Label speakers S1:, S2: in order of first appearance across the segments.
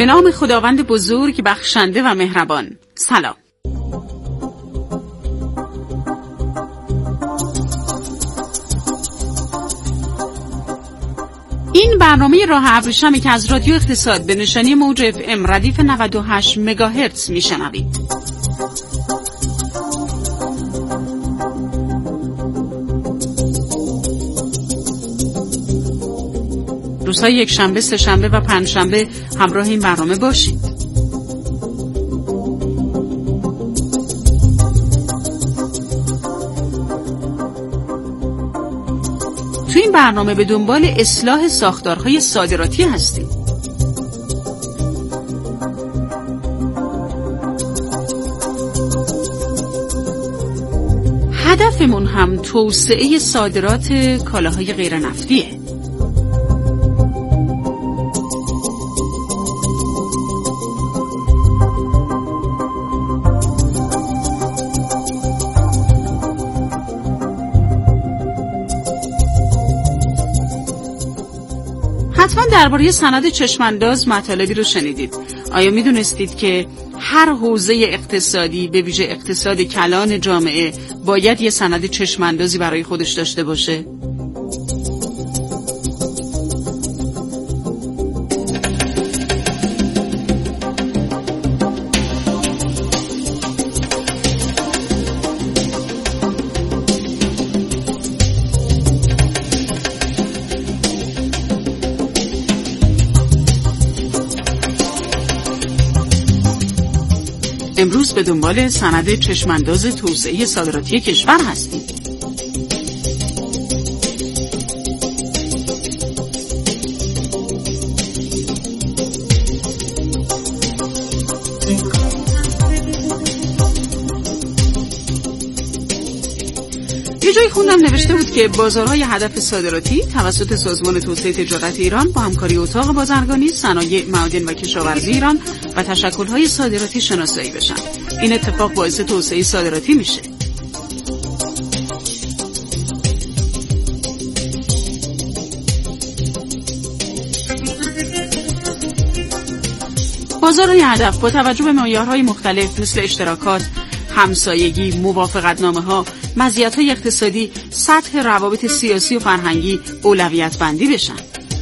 S1: به نام خداوند بزرگ، بخشنده و مهربان. سلام. این برنامه راه ابریشمی که از رادیو اقتصاد به نشانی موج FM ردیف 98 مگاهرتز میشنوید. روزهای یکشنبه، سه‌شنبه و پنجشنبه همراه این برنامه باشید. تو این برنامه به دنبال اصلاح ساختارهای صادراتی هستیم. هدفمون هم توسعه صادرات کالاهای غیر نفتیه. حتما درباره سند چشمانداز مطالبی رو شنیدید. آیا میدونستید که هر حوزه اقتصادی به ویژه اقتصاد کلان جامعه باید یه سند چشماندازی برای خودش داشته باشه؟ امروز به دنبال سند چشمانداز توسعه صادراتی کشور هستیم. یه جایی خوندم نوشته بود که بازارهای هدف صادراتی توسط سازمان توسعه تجارت ایران با همکاری اتاق بازرگانی، صنایع، معادن و کشاورزی ایران و تشکل‌های صادراتی شناسایی بشن. این اتفاق باعث توسعه صادراتی میشه. بازارهای هدف با توجه به معیارهای مختلف مثل اشتراکات، همسایگی، موافقتنامه‌ها، مزیت‌های اقتصادی، سطح روابط سیاسی و فرهنگی اولویت بندی بشن.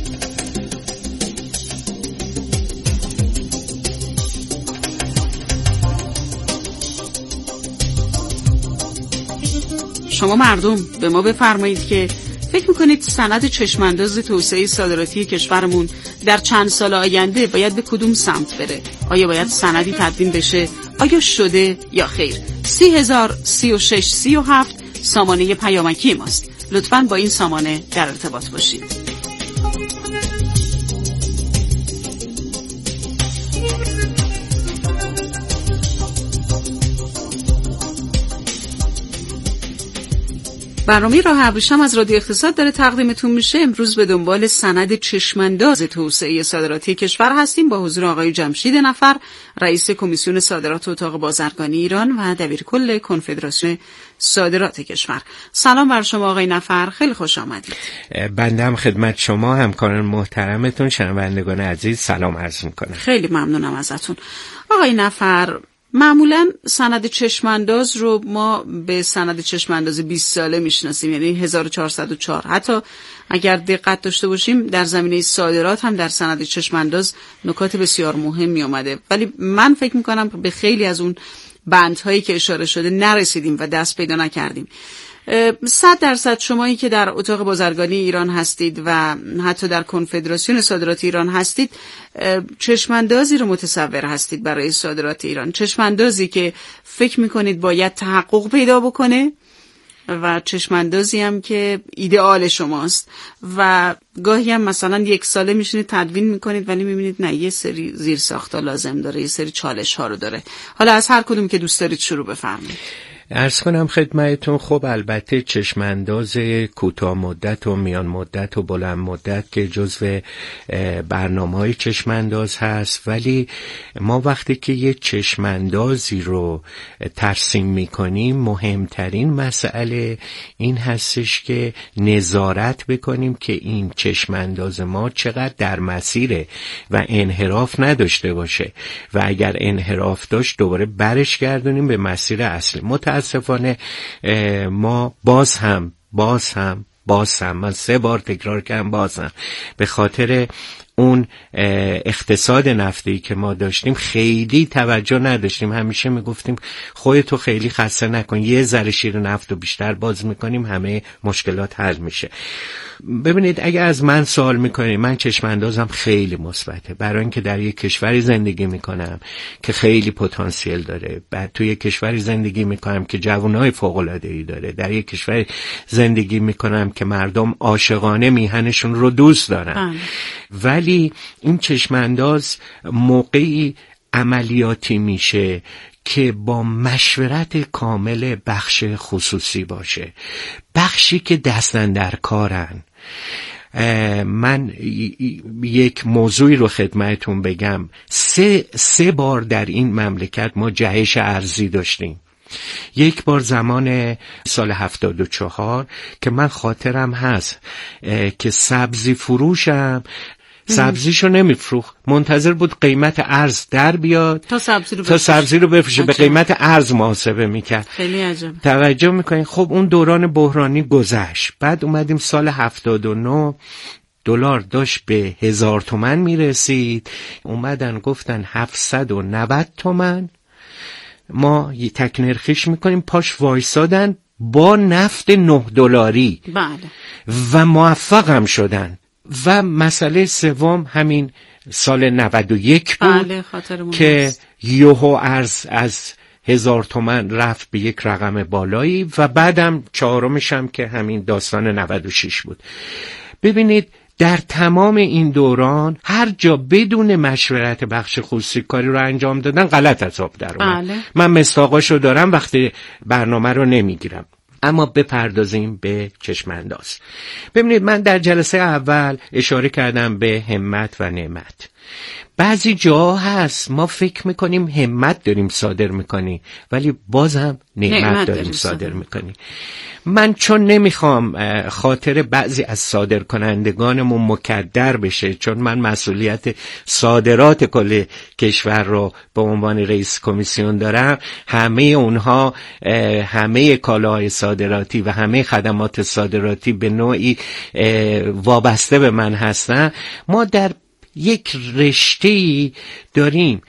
S1: شما مردم به ما بفرمایید که فکر میکنید سند چشمانداز توسعه صادراتی کشورمون در چند سال آینده باید به کدوم سمت بره؟ آیا باید سندی تدوین بشه؟ آیا شده یا خیر؟ 30,036,37 سامانه پیامکی ماست. لطفاً با این سامانه در ارتباط باشید. برنامه راه ابریشم از رادیو اقتصاد داره تقدیمتون میشه. امروز به دنبال سند چشمانداز توسعه صادراتی کشور هستیم با حضور آقای جمشید نفر، رئیس کمیسیون صادرات اتاق بازرگانی ایران و دبیرکل کنفدراسیون صادرات کشور. سلام بر شما آقای نفر، خیلی خوش آمدید.
S2: بنده هم خدمت شما همکاران محترمتون، شنوندگان عزیز سلام عرض میکنم. خیلی
S1: ممنونم ازتون. آقای نفر، معمولاً سند چشمانداز رو ما به سند چشمانداز 20 ساله میشناسیم، یعنی 1404. حتی اگر دقت داشته باشیم در زمینه صادرات هم در سند چشمانداز نکات بسیار مهمی اومده، ولی من فکر میکنم به خیلی از اون بندهایی که اشاره شده نرسیدیم و دست پیدا نکردیم. 100% شمایی که در اتاق بازرگانی ایران هستید و حتی در کنفدراسیون صادرات ایران هستید، چشماندازی رو متصور هستید برای صادرات ایران، چشماندازی که فکر میکنید باید تحقق پیدا بکنه و چشماندازی هم که ایدئال شماست و گاهی هم مثلا یک ساله میشینید تدوین میکنید ولی میبینید نه یه سری زیرساخت‌ها لازم داره، یه سری چالش‌ها رو داره. حالا از هر کدوم که دوست دارید شروع بفرمایید.
S2: عرض کنم خدمتتون، خب البته چشمانداز کوتاه مدت و میان مدت و بلند مدت که جزو برنامه‌های چشمانداز هست، ولی ما وقتی که یه چشماندازی رو ترسیم میکنیم مهمترین مسئله این هستش که نظارت بکنیم که این چشمانداز ما چقدر در مسیره و انحراف نداشته باشه و اگر انحراف داشت دوباره برش گردونیم به مسیر اصلی. متاسفانه ما باز هم من 3 بار تکرار کردم بازم به خاطر اون اقتصاد نفتی که ما داشتیم خیلی توجه نداشتیم. همیشه میگفتیم خودتو خیلی خسته نکن، یه ذره شیر نفت رو بیشتر باز میکنیم همه مشکلات حل میشه. ببینید اگه از من سوال میکنید، من چشماندازم خیلی مثبته، برای اینکه در یک کشوری زندگی میکنم که خیلی پتانسیل داره، بعد توی یک کشوری زندگی میکنم که جوانای فوق العاده‌ای داره، در یک کشوری زندگی میکنم که مردم عاشقانه میهنشون رو دوست دارن. ولی این چشمانداز موقعی عملیاتی میشه که با مشورت کامل بخش خصوصی باشه، بخشی که دستن در کارن. من یک موضوعی رو خدمتتون بگم، 3 بار در این مملکت ما جهش ارزی داشتیم. یک بار زمان سال 74 که من خاطرم هست که سبزی فروشم سبزیشو نمیفروخت، منتظر بود قیمت ارز در بیاد تا سبزی رو بفروشه، به قیمت ارز محاسبه میکرد.
S1: خیلی عجب.
S2: توجه میکنین؟ خب اون دوران بحرانی گذشت. بعد اومدیم سال 79 دلار داشت به 1000 تومان میرسید، اومدن گفتن 790 تومان ما تکنرخیش میکنیم، پاش وایسادن با نفت 9 دلاری.
S1: بله.
S2: و موفق هم شدن. و مسئله سوم همین سال 91 بود.
S1: بله،
S2: که یوهو ارز از 1000 تومان رفت به یک رقم بالایی و بعدم 4مش هم که همین داستان 96 بود. ببینید در تمام این دوران هر جا بدون مشورت بخش خصوصی کاری رو انجام دادن غلط از آب در اومد.
S1: بله.
S2: من مصداقاشو دارم وقتی برنامه رو نمیگیرم. اما بپردازیم به چشمانداز. ببینید من در جلسه اول اشاره کردم به همت و نعمت. بعضی جا هست ما فکر میکنیم همت داریم صادر میکنیم ولی بازم نعمت داریم صادر میکنیم. من چون نمیخوام خاطر بعضی از صادر کنندگانمون مکدر بشه، چون من مسئولیت صادرات کل کشور رو به عنوان رئیس کمیسیون دارم، همه اونها همه کالاهای صادراتی و همه خدمات صادراتی به نوعی وابسته به من هستن. ما در یک رشته‌ای داریم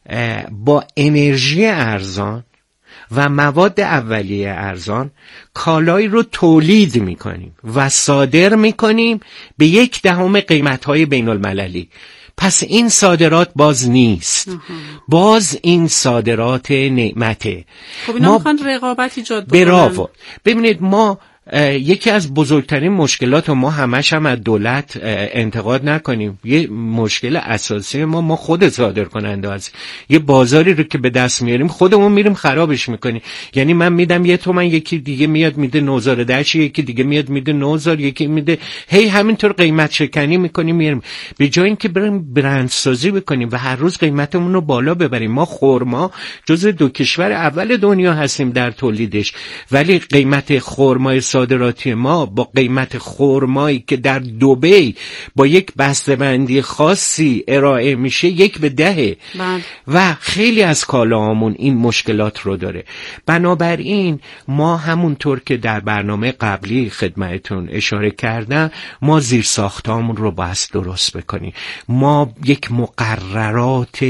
S2: با انرژی ارزان و مواد اولیه ارزان کالایی رو تولید میکنیم و صادر میکنیم به 1/10 قیمت‌های بین المللی. پس این صادرات باز نیست. باز این صادرات نعمته.
S1: خب اینا میخوان رقابت ایجاد بکنن.
S2: ببینید ما یکی از بزرگترین مشکلات و ما همش هم از دولت انتقاد نکنیم، یه مشکل اساسی ما خود صادر کننده هست. یه بازاری رو که به دست میاریم خودمون میریم خرابش میکنیم. یعنی من میدم 1 تومن، یکی دیگه میاد میده 9010، یکی دیگه میاد میده 9000، یکی میده همینطور قیمت شکنی میکنیم میاریم. به جای اینکه بریم برندسازی بکنیم و هر روز قیمتمون رو بالا ببریم. ما خرما جزو 2 کشور اول دنیا هستیم در تولیدش، ولی قیمت خرمای صادراتی ما با قیمت خرمایی که در دبی با یک بسته‌بندی خاصی ارائه میشه 1/10 و خیلی از کالاهامون این مشکلات رو داره. بنابراین ما همونطور که در برنامه قبلی خدمتتون اشاره کردم، ما زیرساختامون رو باید درست بکنیم. ما یک مقررات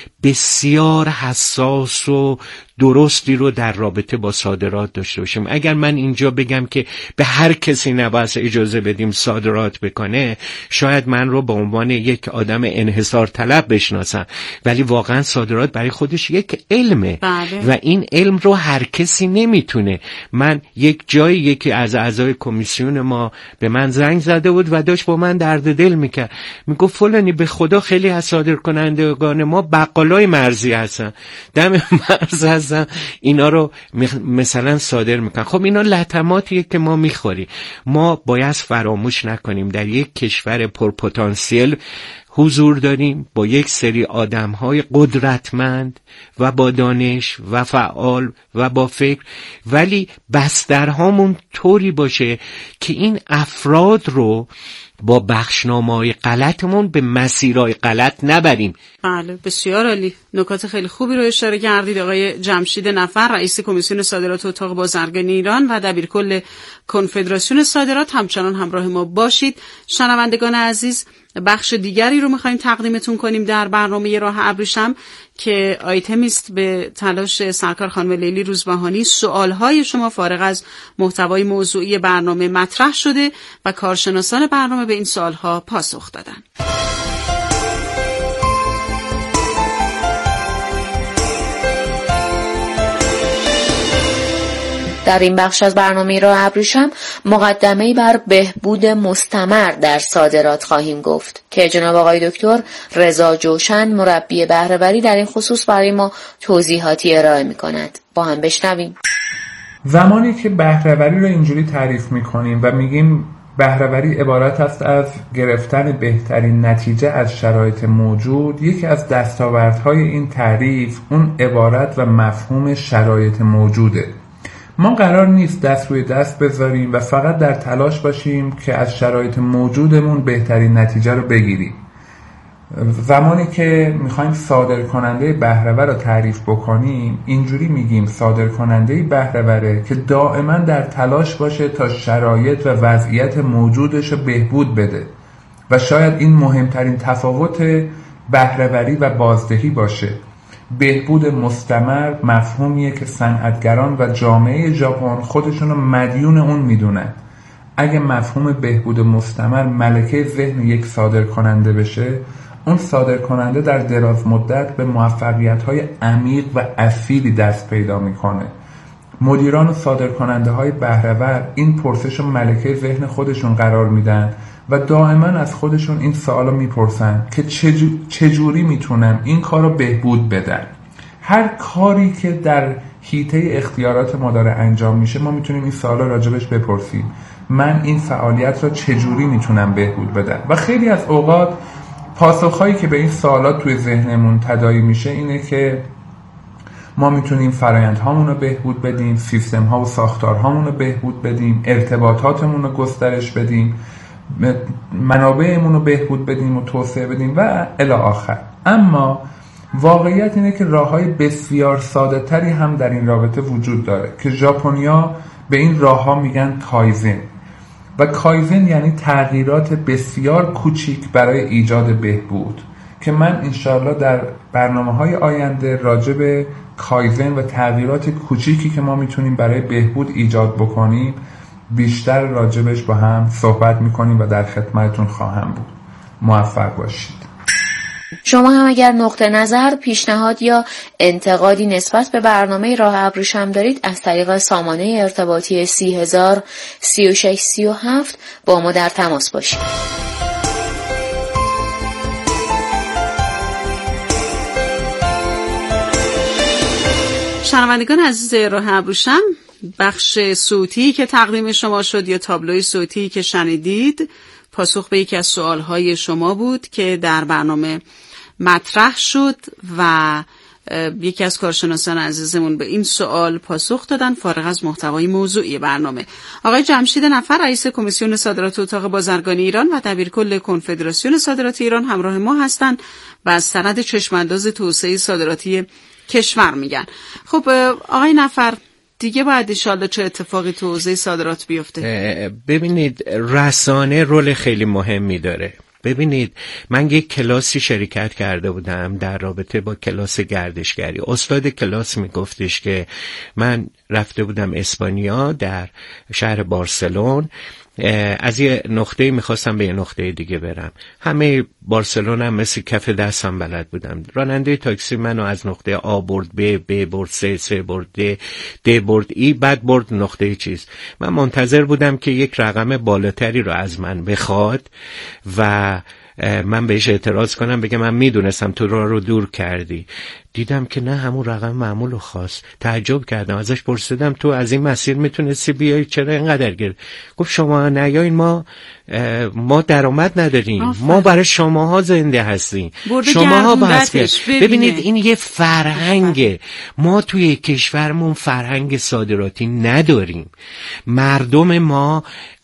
S2: بسیار حساس و درستی رو در رابطه با صادرات داشته باشیم. اگر من اینجا بگم که به هر کسی نباید اجازه بدیم صادرات بکنه، شاید من رو به عنوان یک آدم انحصار طلب بشناسم، ولی واقعا صادرات برای خودش یک علمه.
S1: بله.
S2: و این علم رو هر کسی نمیتونه. من یک جایی یکی از اعضای کمیسیون ما به من زنگ زده بود و داشت با من درد دل میکرد، میگفت فلانی به خدا خیلی از صادرکنندگان ما بقال بالای مرزی هستن، دم مرز هستن، اینا رو مثلا صادر میکنن. خب اینا لطماتیه که ما میخوریم. ما باید فراموش نکنیم در یک کشور پرپتانسیل حضور داریم، با یک سری آدم‌های قدرتمند و با دانش و فعال و با فکر، ولی بسترهامون طوری باشه که این افراد رو با بخشنامه‌های غلطمون به مسیرهای غلط نبریم.
S1: بله، بسیار عالی. نکات خیلی خوبی رو اشاره کردید. آقای جمشید نفر، رئیس کمیسیون صادرات اتاق بازرگانی ایران و دبیرکل کنفدراسیون صادرات، همچنان همراه ما باشید. شنوندگان عزیز، بخش دیگری رو می‌خوایم تقدیمتون کنیم در برنامه راه ابریشم که آیتمی است به تلاش سرکار خانم لیلی روزبهانی. سوال‌های شما فارغ از محتوای موضوعی برنامه مطرح شده و کارشناسان برنامه به این سوال‌ها پاسخ دادن.
S3: در این بخش از برنامه راه ابریشم مقدمه‌ای بر بهبود مستمر در صادرات خواهیم گفت که جناب آقای دکتر رضا جوشن، مربی بهره‌وری، در این خصوص برای ما توضیحاتی ارائه می‌کند. با هم بشنویم.
S4: زمانی که بهره‌وری رو اینجوری تعریف می‌کنیم و میگیم بهره‌وری عبارت است از گرفتن بهترین نتیجه از شرایط موجود، یکی از دستاوردهای این تعریف اون عبارت و مفهوم شرایط موجوده. ما قرار نیست دست روی دست بذاریم و فقط در تلاش باشیم که از شرایط موجودمون بهترین نتیجه رو بگیریم. زمانی که میخوایم صادرکننده بهره‌ور رو تعریف بکنیم، اینجوری میگیم صادرکننده بهره‌وره که دائما در تلاش باشه تا شرایط و وضعیت موجودش رو بهبود بده و شاید این مهمترین تفاوت بهره‌وری و بازدهی باشه. بهبود مستمر مفهومیه که صنعتگران و جامعه ژاپن خودشونو مدیون اون میدونن. اگه مفهوم بهبود مستمر ملکه ذهن یک صادرکننده بشه، اون صادرکننده در دراز مدت به موفقیت‌های عمیق و اصیلی دست پیدا میکنه. مدیران و صادرکننده‌های بهره‌ور این پرسش و ملکه ذهن خودشون قرار میدن و دائما از خودشون این سوالو میپرسن که چجوری میتونن این کارو بهبود بدن. هر کاری که در حیطه اختیارات ما داره انجام میشه، ما میتونیم این سوالو راجبش بپرسیم. من این فعالیت رو چجوری میتونم بهبود بدم؟ و خیلی از اوقات پاسخهایی که به این سوالات توی ذهنمون تداعی میشه اینه که ما میتونیم فرآیندهامون رو بهبود بدیم، سیستم‌ها و ساختارهامون رو بهبود بدیم، ارتباطاتمون رو گسترش بدیم، منابعمون رو بهبود بدیم و توسعه بدیم و الی آخر. اما واقعیت اینه که راه‌های بسیار ساده‌تری هم در این رابطه وجود داره که ژاپنیا به این راه‌ها میگن کایزن. و کایزن یعنی تغییرات بسیار کوچیک برای ایجاد بهبود، که من انشاءالله در برنامه‌های آینده راجع به کایزن و تغییرات کوچیکی که ما میتونیم برای بهبود ایجاد بکنیم بیشتر راجبش با هم صحبت میکنیم و در خدمتتون خواهم بود. موفق باشید.
S3: شما هم اگر نقطه نظر، پیشنهاد یا انتقادی نسبت به برنامه راه ابریشم دارید، از طریق سامانه ارتباطی 30,000 3637 با ما در تماس باشید.
S1: شنوندگان عزیز راه ابریشم، بخش صوتی که تقدیم شما شد یا تابلوی صوتی که شنیدید پاسخ به یکی از سوالهای شما بود که در برنامه مطرح شد و یکی از کارشناسان عزیزمون به این سوال پاسخ دادن فارغ از محتوای موضوعی برنامه. آقای جمشید نفر، رئیس کمیسیون صادرات اتاق بازرگانی ایران و دبیرکل کنفدراسیون صادرات ایران همراه ما هستند و از سند چشمانداز توسعه صادراتی کشور میگن. خب آقای نفر، دیگه باید انشالله چه اتفاقی تو حوزه صادرات بیفته؟
S2: ببینید، رسانه رول خیلی مهمی داره. ببینید، من یک کلاسی شرکت کرده بودم در رابطه با کلاس گردشگری. استاد کلاس میگفتش که من رفته بودم اسپانیا در شهر بارسلون، از یه نقطه میخواستم به یه نقطه دیگه برم. همه بارسلون هم مثل کف دستم بلد بودم. راننده تاکسی منو از نقطه آ برد ب برد س برد د برد ای، بعد برد نقطه چیز. من منتظر بودم که یک رقم بالاتری رو از من بخواد و من بهش اعتراض کنم بگم من میدونستم تو راه رو دور کردی. دیدم که نه، همون رقم معمول رو خواست. تعجب کردم، ازش پرسیدم تو از این مسیر میتونستی بیایی، چرا اینقدر گرفت؟ گفت شما نیاین، ما درآمد نداریم، ما برای شماها زنده هستیم، شماها بس. ببینید این یه فرهنگه، ما توی کشورمون فرهنگ صادراتی نداریم. مردم ما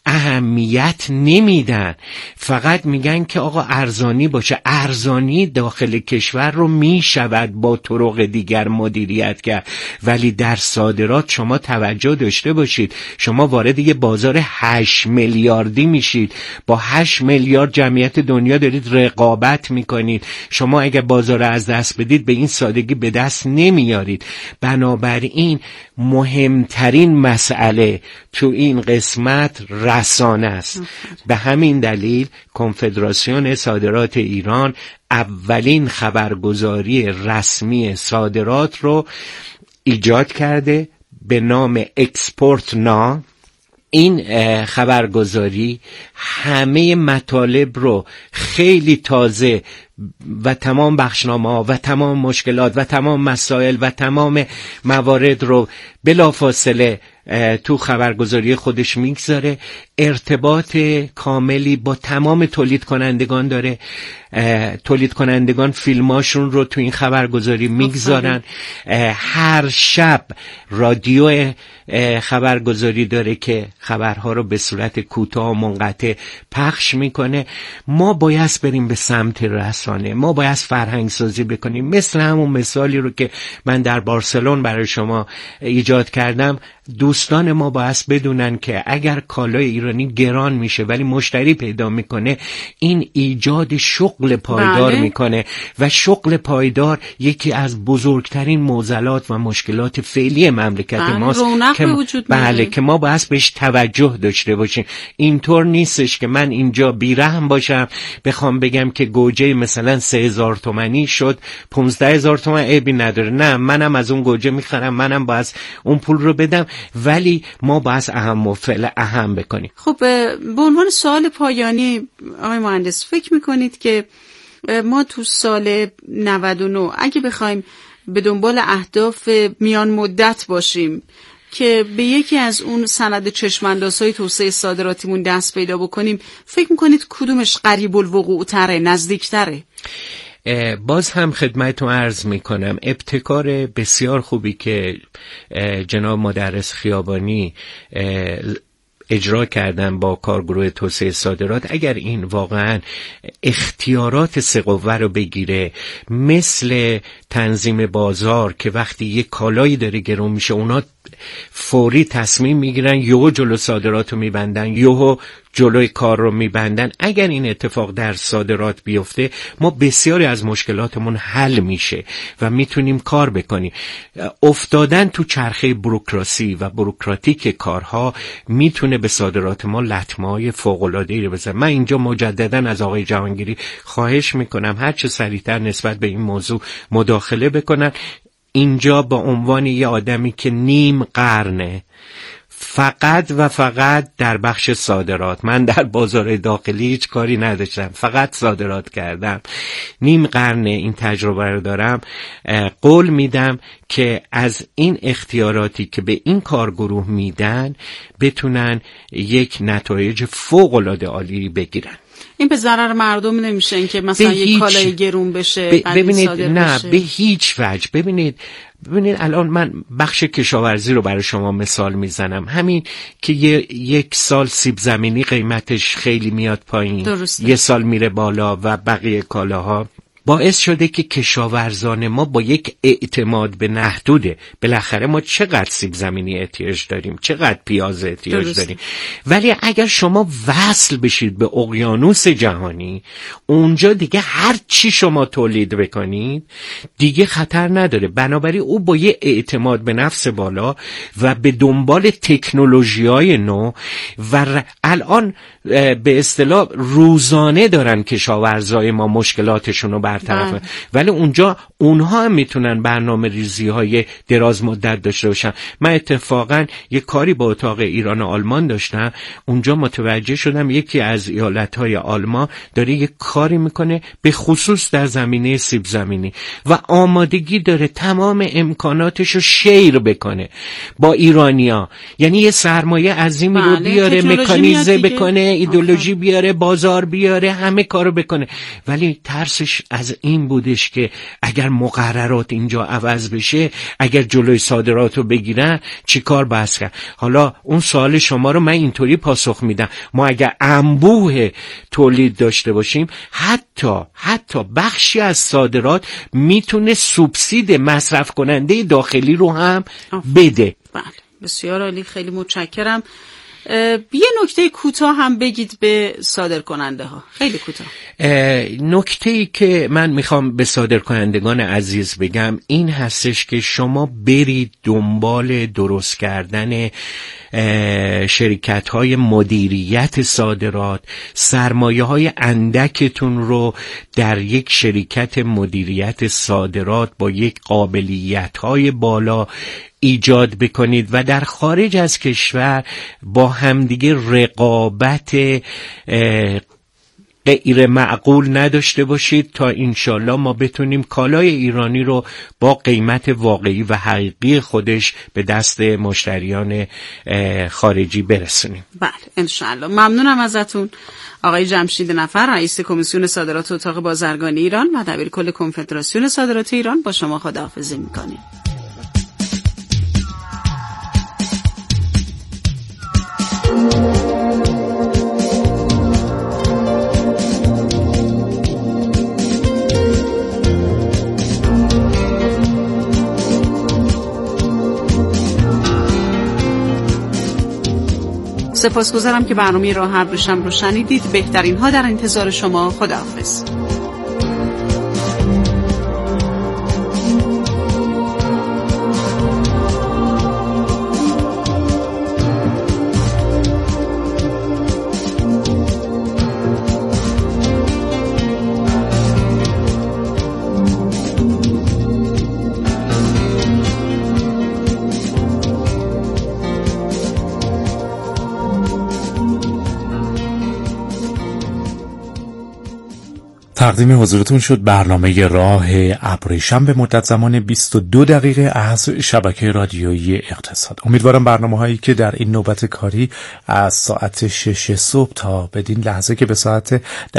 S2: اهمیت نمیدن، فقط میگن که آقا ارزانی باشه. ارزانی داخل کشور رو میشود با طرق دیگر مدیریت کرد، ولی در صادرات شما توجه داشته باشید، شما وارد یه بازار 8 میلیاردی میشید، با 8 میلیارد جمعیت دنیا دارید رقابت میکنید. شما اگه بازار رو از دست بدید به این سادگی به دست نمیارید. بنابراین مهمترین مسئله تو این قسمت رسانه است. به همین دلیل کنفدراسیون صادرات ایران اولین خبرگزاری رسمی صادرات رو ایجاد کرده به نام اکسپورت نا. این خبرگزاری همه مطالب رو خیلی تازه و تمام بخشنامه‌ها و تمام مشکلات و تمام مسائل و تمام موارد رو بلافاصله تو خبرگزاری خودش میگذاره. ارتباط کاملی با تمام تولید کنندگان داره. تولید کنندگان فیلماشون رو تو این خبرگزاری میگذارن. هر شب رادیو خبرگزاری داره که خبرها رو به صورت کوتاه و منقطع پخش میکنه. ما باید بریم به سمت رسانه، ما باید فرهنگ سازی بکنیم، مثل همون مثالی رو که من در بارسلون برای شما ایجاد کردم. دوستان ما باید بدونن که اگر کالای ایرانی گران میشه ولی مشتری پیدا میکنه، این ایجاد شغل پایدار میکنه و شغل پایدار یکی از بزرگترین معضلات و مشکلات فعلی مملکت ماست که ما باید بهش توجه داشته باشیم. اینطور نیستش که من اینجا بیرحم باشم بخوام بگم که گوجه مثلا 3000 تومانی شد 15000 تومان، عیبی نداره. نه، منم از اون گوجه میخرم، منم باید اون پول رو بدم، ولی ما باید اهم و فعل اهم بکنیم.
S1: خب به عنوان سوال پایانی آقای مهندس، فکر میکنید که ما تو سال 99 اگه بخوایم به دنبال اهداف میان مدت باشیم که به یکی از اون سند چشم‌اندازهای توسعه صادراتیمون دست پیدا بکنیم، فکر میکنید کدومش قریب الوقوع تره، نزدیک تره؟
S2: باز هم خدمتتون عرض میکنم ابتکار بسیار خوبی که جناب مدرس خیابانی اجرا کردن با کارگروه توسعه صادرات، اگر این واقعا اختیارات سه‌قوه رو بگیره، مثل تنظیم بازار که وقتی یک کالایی داره گرون میشه اونا فوری تصمیم میگیرن، یهو جلو صادرات رو میبندن، یهو جلوی کار رو میبندن. اگر این اتفاق در صادرات بیفته، ما بسیاری از مشکلاتمون حل میشه و میتونیم کار بکنیم. افتادن تو چرخه بوروکراسی و بوروکراتیک کارها میتونه به صادرات ما لطمه‌های فوق‌العاده‌ای رو بزنه. من اینجا مجددا از آقای جهانگیری خواهش میکنم هر چه سریعتر نسبت به این موضوع مداخله بکنن. اینجا با عنوان یه آدمی که نیم قرنه فقط و فقط در بخش صادرات، من در بازار داخلی هیچ کاری نداشتم، فقط صادرات کردم، نیم قرن این تجربه رو دارم، قول میدم که از این اختیاراتی که به این کارگروه میدن بتونن یک نتایج فوق‌العاده عالی بگیرن.
S1: این به ضرر مردم نمیشه این که مثلا یک کالای گرون بشه؟
S2: ببینید نه، به هیچ وجه. ببینید الان من بخش کشاورزی رو برای شما مثال میزنم. همین که یک سال سیب زمینی قیمتش خیلی میاد پایین، درسته، یه سال میره بالا و بقیه کالاها باعث شده که کشاورزان ما با یک اعتماد به محدوده، بالاخره ما چقدر سیب زمینی احتیاج داریم، چقدر پیاز احتیاج داریم، ولی اگر شما وصل بشید به اقیانوس جهانی، اونجا دیگه هر چی شما تولید بکنید دیگه خطر نداره. بنابراین او با یه اعتماد به نفس بالا و به دنبال تکنولوژی‌های نو و الان به اصطلاح روزانه دارن کشاورزای ما مشکلاتشون رو برطرف، ولی اونجا اونها هم میتونن برنامه ریزی های دراز مدت داشته باشن. من اتفاقا یه کاری با اتاق ایران و آلمان داشتم، اونجا متوجه شدم یکی از ایالت‌های آلمان داره یه کاری میکنه به خصوص در زمینه سیب زمینی و آمادگی داره تمام امکاناتشو شیر بکنه با ایرانیا، یعنی یه سرمایه عظیمی رو بیاره، مکانیزه بکنه، ایدئولوژی بیاره، بازار بیاره، همه کارو بکنه. ولی ترسش از این بودش که اگر مقررات اینجا عوض بشه، اگر جلوی صادراتو بگیرن چی کار بس کرد. حالا اون سوال شما رو من اینطوری پاسخ میدم، ما اگر انبوه تولید داشته باشیم، حتی بخشی از صادرات میتونه سوبسید مصرف کننده داخلی رو هم بده.
S1: بله بسیار عالی، خیلی متشکرم. یه نکته کوتاه هم بگید به صادرکننده ها، خیلی کوتاه.
S2: نکته‌ای که من میخوام به صادرکنندگان عزیز بگم این هستش که شما برید دنبال درست کردن شرکت‌های مدیریت صادرات، سرمایه‌های اندکتون رو در یک شرکت مدیریت صادرات با یک قابلیت‌های بالا ایجاد بکنید و در خارج از کشور با همدیگه رقابت غیر معقول نداشته باشید تا انشالله ما بتونیم کالای ایرانی رو با قیمت واقعی و حقیقی خودش به دست مشتریان خارجی برسونیم.
S1: بله انشالله. ممنونم ازتون آقای جمشید نفر، رئیس کمیسیون صادرات اتاق بازرگانی ایران و دبیر کل کنفدراسیون صادرات ایران. با شما خداحافظی میکنیم. سپاسگزارم که برنامه راه ابریشم رو شنیدید. بهترین ها در انتظار شما. خداحافظ.
S5: تقدیم حضورتون شد برنامه راه ابریشم به مدت زمان 22 دقیقه از شبکه رادیویی اقتصاد. امیدوارم برنامه هایی که در این نوبت کاری از ساعت 6 صبح تا بدین لحظه که به ساعت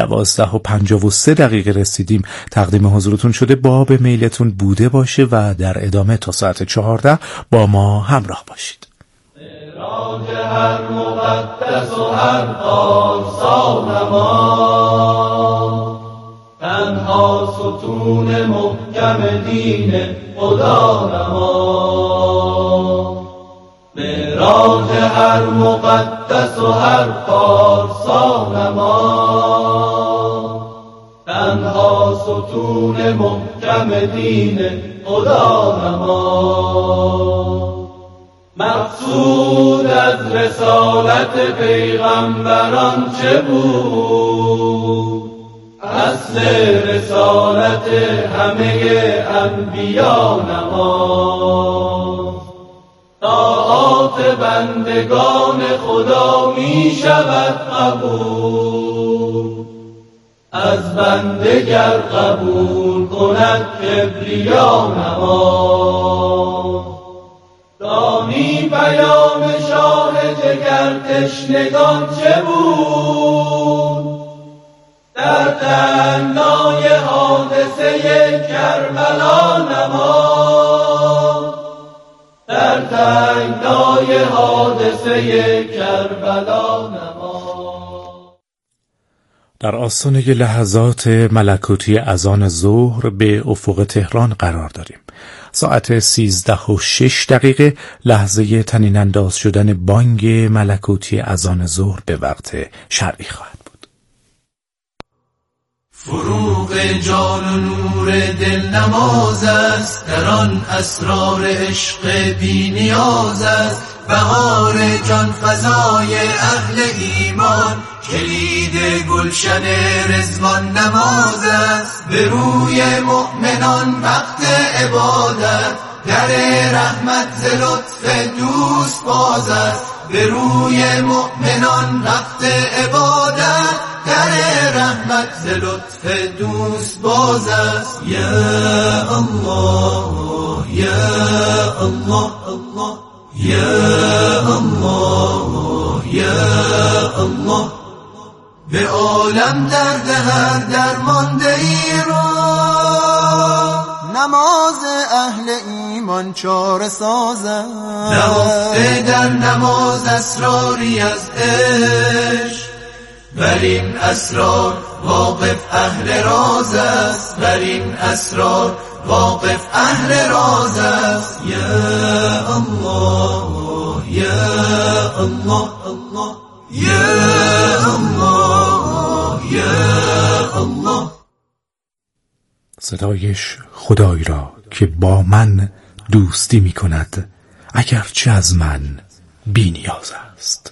S5: 12:53 رسیدیم تقدیم حضورتون شده باب میلتون بوده باشه و در ادامه تا ساعت 14 با ما همراه باشید.
S6: راج هر مقدس و هر پارسا نما، تنها ستون محکم دین خدا نما. معراج هر مقدس و هر پارسا نما، تنها ستون محکم دین خدا نما. مقصود از رسالت پیغمبران چه بود؟ اصل رسالت همه انبیا نما. طاعات بندگان خدا می شود قبول، از بنده گر قبول کند کبریا نما. دانی پیام شاه جگر تشنگان چه بود؟ در تنگنای حادثه کربلا نما، در تنگنای حادثه کربلا نما.
S5: در آستانه لحظات ملکوتی اذان ظهر به افق تهران قرار داریم. ساعت 13:06 لحظه طنین انداز شدن بانگ ملکوتی اذان ظهر به وقت شرعی خواهد بود.
S6: فروغ جان و نور دل نماز است، در آن اسرار عشق بی نیاز است. بهار جان فزای اهل ایمان کلید گلشن رضوان نماز است، به روی مؤمنان وقت عبادت، در رحمت ز لطف دوست باز است، به روی مؤمنان وقت عبادت، در رحمت ز لطف دوست باز است. یا الله یا الله الله یا الله یا الله، به عالم درد هر درماندهی را
S7: نماز اهل ایمان چاره سازد.
S6: نهفته در نماز اسراری از عشق، بر این اسرار واقف اهل راز است، بر این اسرار واقف اهل راز است. یا الله یا الله الله یا الله یا الله.
S5: ستایش خدایی را که با من دوستی می کند اگرچه از من بی نیاز است.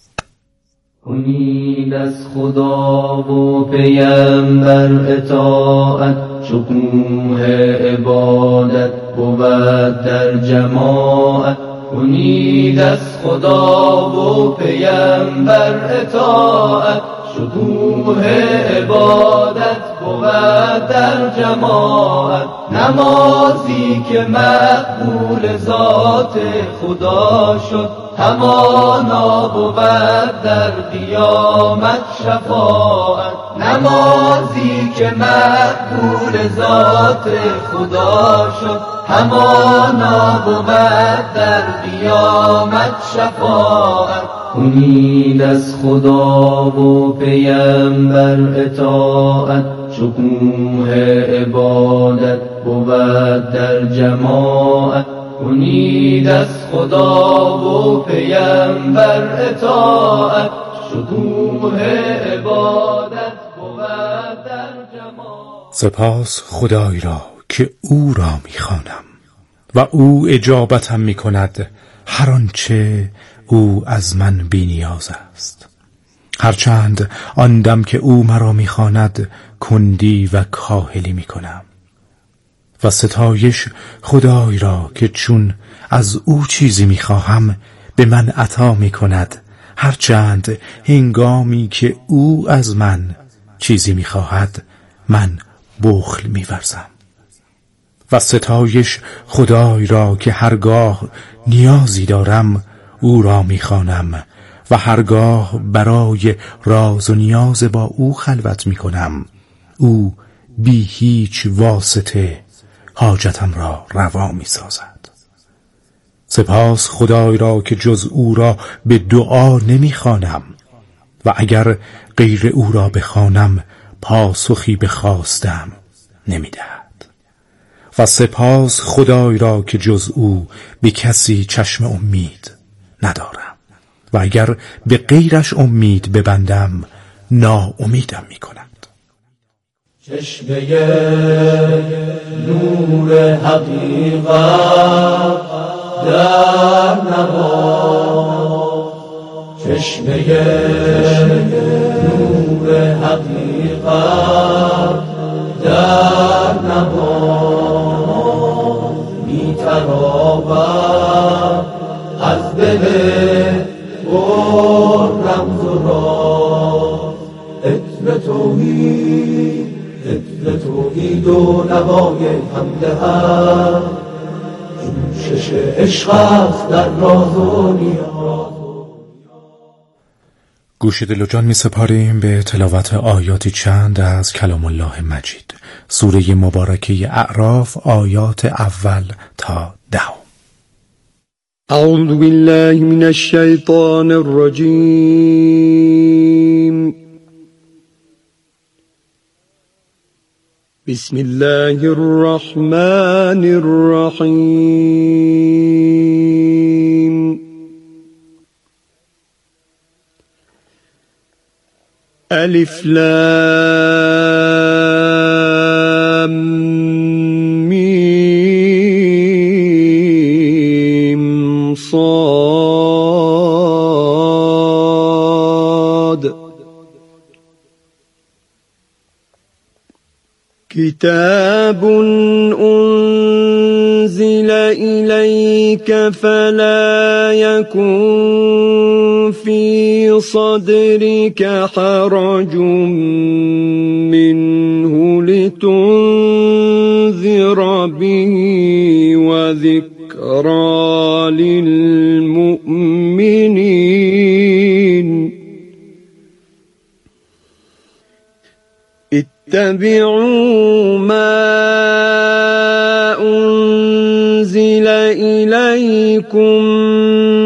S8: امید از خدا و پیامبر اطاعت، شکوه عبادت بود در جماعت. امید از خدا و پیامبر اطاعت، شکوه عبادت بود در جماعت. نمازی که مقبول ذات خدا شد، همانا بود در قیامت شفاعت. نمازی که مقبول ذات خدا شد، همانا بود در قیامت شفاعت. امید از خدا و پیامبر اطاعت، شکوه عبادت بود در جماعت. امید از خدا و پیامبر اطاعت، شکوه عبادت بود در جماعت.
S5: سپاس خدایی را که او را می‌خوانم و او اجابتم می‌کند هر آنچه او از من بی نیاز است. هرچند آن دم که او مرا می‌خواند کندی و کاهلی می‌کنم. و ستایش خدای را که چون از او چیزی می‌خواهم به من عطا می‌کند، هرچند هنگامی که او از من چیزی می‌خواهد من بخل می‌ورزم. و ستایش خدای را که هرگاه نیازی دارم او را می‌خوانم و هرگاه برای راز و نیاز با او خلوت می‌کنم، او بی هیچ واسطه حاجتم را روا می‌سازد. سپاس خدای را که جز او را به دعا نمی‌خوانم و اگر غیر او را بخوانم پاسخی به خواستم نمی‌دهد. و سپاس خدای را که جز او به کسی چشم امید ندارم و اگر به غیرش امید ببندم ناامیدم می‌کند.
S8: چشمه نور حقیقت در نماز، چشمه نور حقیقت در نماز می‌تراود از دل پر رمز و راز. عطر توحید و نوای حمد هست، جوشش عشق است در راز و نیاز.
S5: گوش دل و جان می سپاریم به تلاوت آیاتی چند از کلام الله مجید، سوره مبارکه اعراف، آیات اول تا 10.
S9: اعوذ بالله من الشیطان الرجیم. بسم الله الرحمن الرحیم. الف لام میم صاد كتاب أنزل إليك فلا يكن في صدرك حرج منه لتنذر به وذكرى للمؤمنين اتبعوا ما أنزل إليكم